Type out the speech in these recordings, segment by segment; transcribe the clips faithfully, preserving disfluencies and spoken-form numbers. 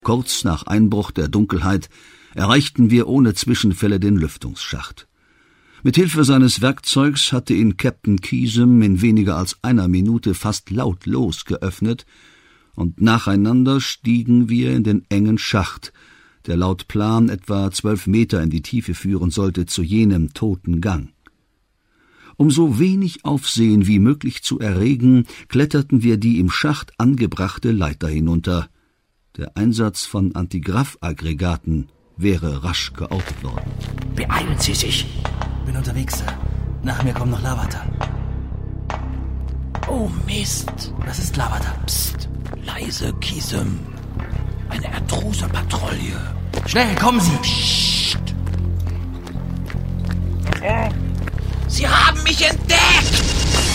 Kurz nach Einbruch der Dunkelheit erreichten wir ohne Zwischenfälle den Lüftungsschacht. Mit Hilfe seines Werkzeugs hatte ihn Captain Keesum in weniger als einer Minute fast lautlos geöffnet, und nacheinander stiegen wir in den engen Schacht, der laut Plan etwa zwölf Meter in die Tiefe führen sollte, zu jenem toten Gang. Um so wenig Aufsehen wie möglich zu erregen, kletterten wir die im Schacht angebrachte Leiter hinunter. Der Einsatz von Antigraph-Aggregaten wäre rasch geortet worden. Beeilen Sie sich! Bin unterwegs, Sir. Nach mir kommt noch Lavater. Oh Mist! Was ist Lavater? Psst! Leise, Keesum. Eine Erdruser-Patrouille. Schnell, kommen Sie! Psst! Sie haben mich entdeckt!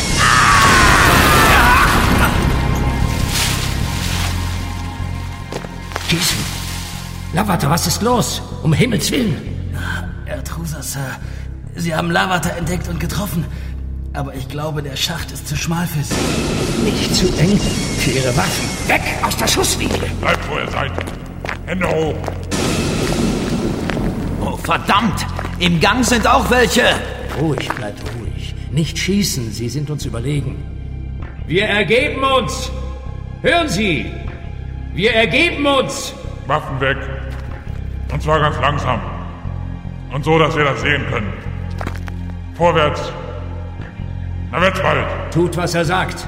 Ah! Keesum! Lavater, was ist los? Um Himmels Willen! Erdruser, Sir. Sie haben Lavater entdeckt und getroffen. Aber ich glaube, der Schacht ist zu schmal für Sie. Nicht zu eng für Ihre Waffen. Weg aus der Schusslinie! Bleibt, wo ihr seid. Hände hoch. Oh, verdammt! Im Gang sind auch welche! Ruhig, bleibt ruhig. Nicht schießen, Sie sind uns überlegen. Wir ergeben uns! Hören Sie! Wir ergeben uns! Waffen weg. Und zwar ganz langsam. Und so, dass wir das sehen können. Vorwärts. Na, wird's bald. Tut, was er sagt.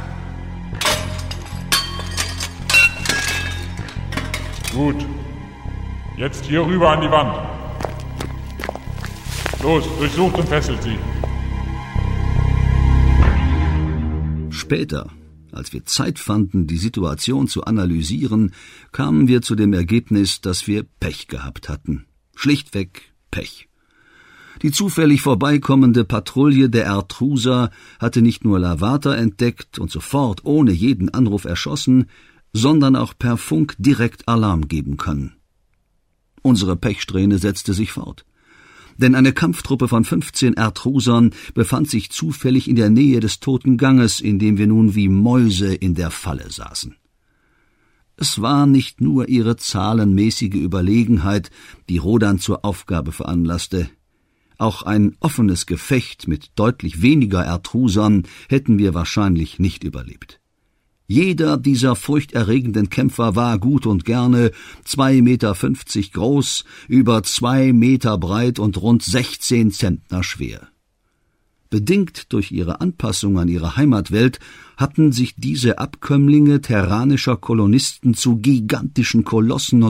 Gut. Jetzt hier rüber an die Wand. Los, durchsucht und fesselt sie. Später, als wir Zeit fanden, die Situation zu analysieren, kamen wir zu dem Ergebnis, dass wir Pech gehabt hatten. Schlichtweg Pech. Die zufällig vorbeikommende Patrouille der Erdruser hatte nicht nur Lavater entdeckt und sofort ohne jeden Anruf erschossen, sondern auch per Funk direkt Alarm geben können. Unsere Pechsträhne setzte sich fort. Denn eine Kampftruppe von fünfzehn Erdrusern befand sich zufällig in der Nähe des toten Ganges, in dem wir nun wie Mäuse in der Falle saßen. Es war nicht nur ihre zahlenmäßige Überlegenheit, die Rodan zur Aufgabe veranlasste. Auch ein offenes Gefecht mit deutlich weniger Erdrusern hätten wir wahrscheinlich nicht überlebt. Jeder dieser furchterregenden Kämpfer war gut und gerne zwei Meter fünfzig groß, über zwei Meter breit und rund sechzehn Zentner schwer. Bedingt durch ihre Anpassung an ihre Heimatwelt hatten sich diese Abkömmlinge terranischer Kolonisten zu gigantischen Kolossen